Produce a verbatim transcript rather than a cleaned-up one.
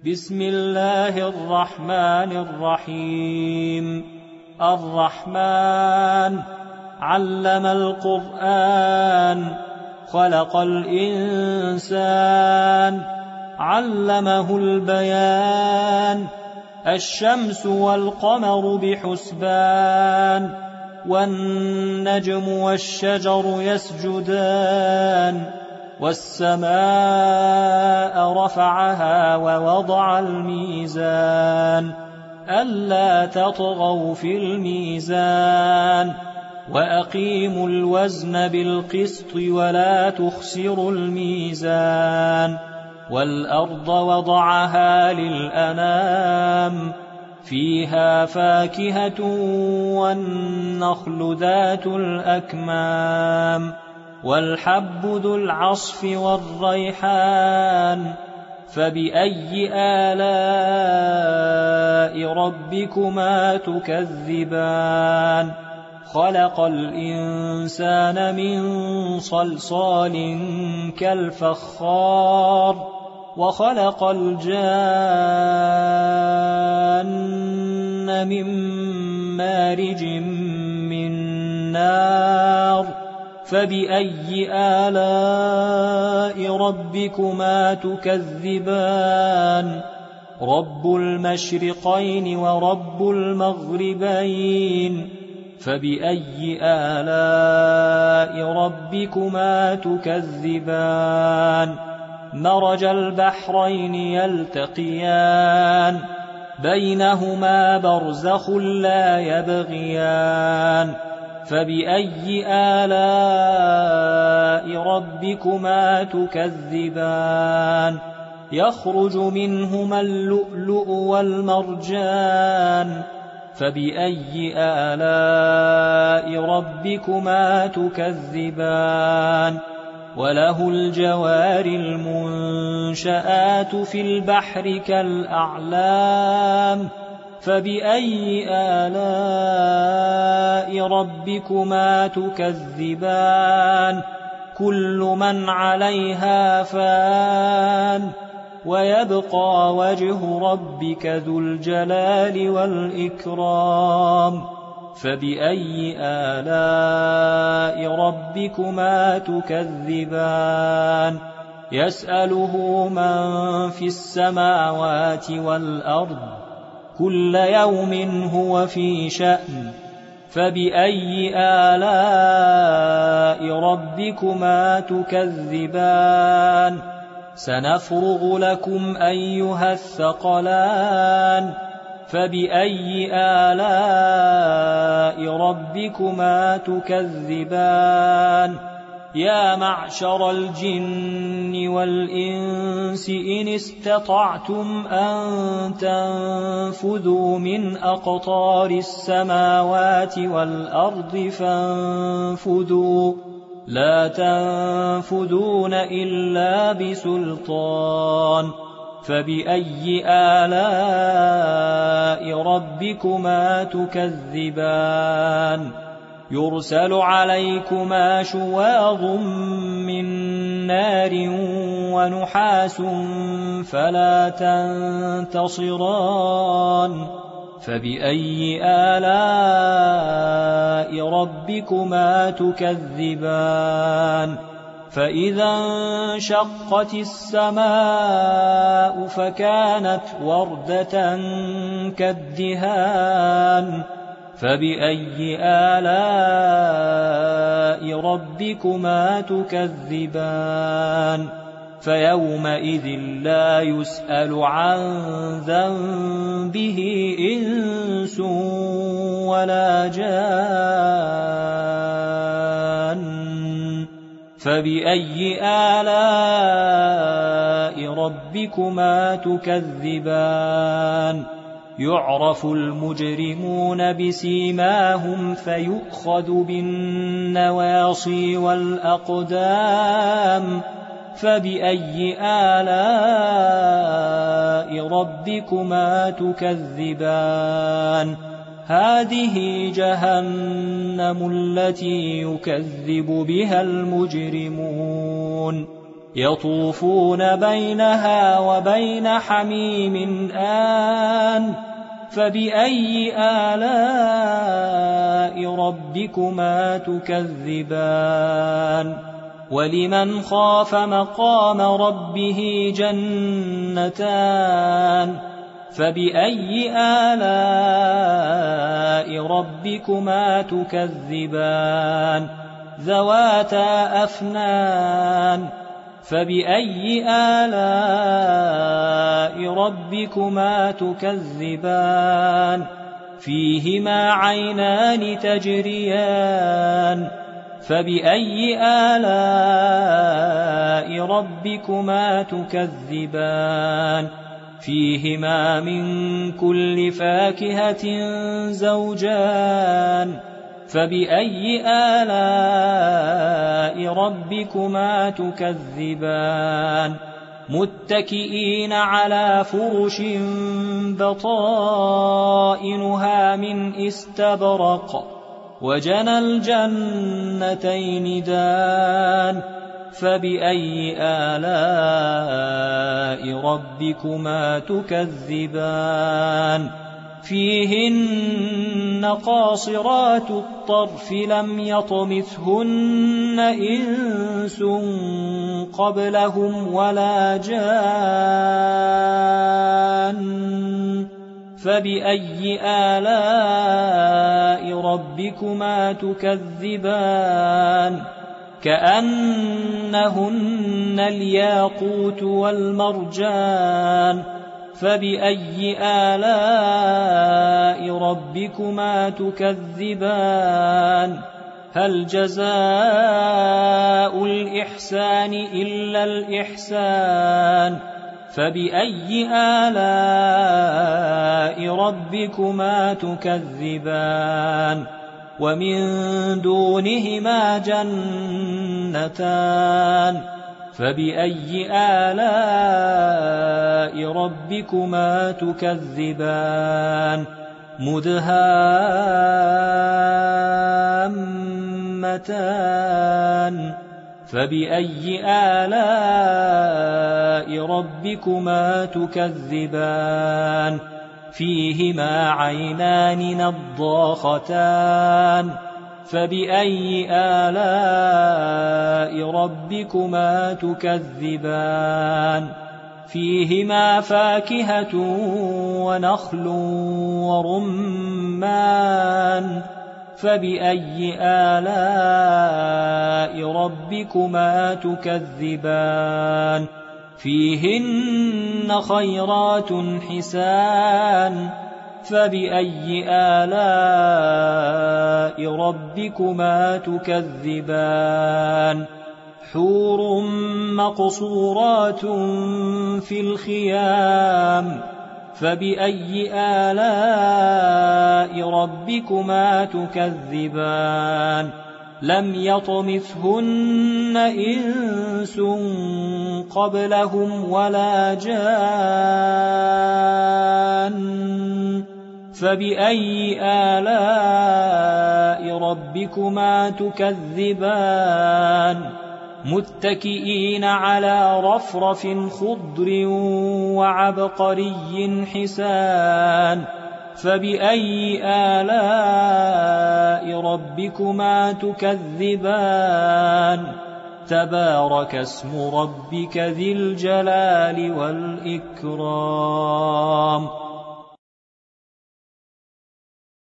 بسم الله الرحمن الرحيم. الرحمن علم القرآن، خلق الإنسان، علمه البيان. الشمس والقمر بحسبان، والنجم والشجر يسجدان. والسماء رفعها ووضع الميزان، ألا تطغوا في الميزان، وأقيموا الوزن بالقسط ولا تخسروا الميزان. والأرض وضعها للأنام، فيها فاكهة والنخل ذات الأكمام، والحب ذو العصف والريحان. فبأي آلاء ربكما تكذبان؟ خلق الإنسان من صلصال كالفخار، وخلق الجان من مارج من نار. فبأي آلاء ربكما تكذبان؟ رب المشرقين ورب المغربين. فبأي آلاء ربكما تكذبان؟ مرج البحرين يلتقيان، بينهما برزخ لا يبغيان. فبأي آلاء ربكما تكذبان؟ يخرج منهما اللؤلؤ والمرجان. فبأي آلاء ربكما تكذبان؟ وله الجوار المنشآت في البحر كالأعلام. فبأي آلاء ربكما تكذبان؟ كل من عليها فان، ويبقى وجه ربك ذو الجلال والإكرام. فبأي آلاء ربكما تكذبان؟ يسأله من في السماوات والأرض، كل يوم هو في شأن. فبأي آلاء ربكما تكذبان؟ سنفرغ لكم أيها الثقلان. فبأي آلاء ربكما تكذبان؟ يا معشر الجن والإنس إن استطعتم أن تنفذوا من أقطار السماوات والأرض فانفذوا، لا تنفذون إلا بسلطان. فبأي آلاء ربكما تكذبان؟ يرسل عليكما شواظ من نار ونحاس فلا تنتصران. فبأي آلاء ربكما تكذبان؟ فإذا انشقت السماء فكانت وردة كالدهان. فبأي آلاء ربكما تكذبان؟ فيومئذ لا يسأل عن ذنبه إنس ولا جان. فبأي آلاء ربكما تكذبان؟ يعرف المجرمون بسيماهم فيؤخذ بالنواصي والأقدام. فبأي آلاء ربكما تكذبان؟ هذه جهنم التي يكذب بها المجرمون. يطوفون بينها وبين حميم آن فبأي آلاء ربكما تكذبان ولمن خاف مقام ربه جنتان فبأي آلاء ربكما تكذبان ذواتا أفنان فبأي آلاء ربكما تكذبان فيهما عينان تجريان فبأي آلاء ربكما تكذبان فيهما من كل فاكهة زوجان فبأي آلاء ربكما تكذبان متكئين على فرش بطائنها من استبرق وجنى الجنتين دان فبأي آلاء ربكما تكذبان فيهن قاصرات الطرف لم يطمثهن إنس قبلهم ولا جان فبأي آلاء ربكما تكذبان كأنهن الياقوت والمرجان فبأي آلاء ربكما تكذبان هل جزاء الإحسان إلا الإحسان فبأي آلاء ربكما تكذبان ومن دونهما جنتان فبأي آلاء ربكما تكذبان مدهامتان فبأي آلاء ربكما تكذبان فيهما عينان نضاختان فبأي آلاء ربكما تكذبان فيهما فاكهة ونخل ورمان فبأي آلاء ربكما تكذبان فيهن خيرات حسان فبأي آلاء ربكما تكذبان حور مقصورات في الخيام فبأي آلاء ربكما تكذبان لم يطمثهن إنس قبلهم ولا جان فبأي آلاء ربكما تكذبان متكئين على رفرف خضر وعبقري حسان فبأي آلاء ربكما تكذبان تبارك اسم ربك ذي الجلال والإكرام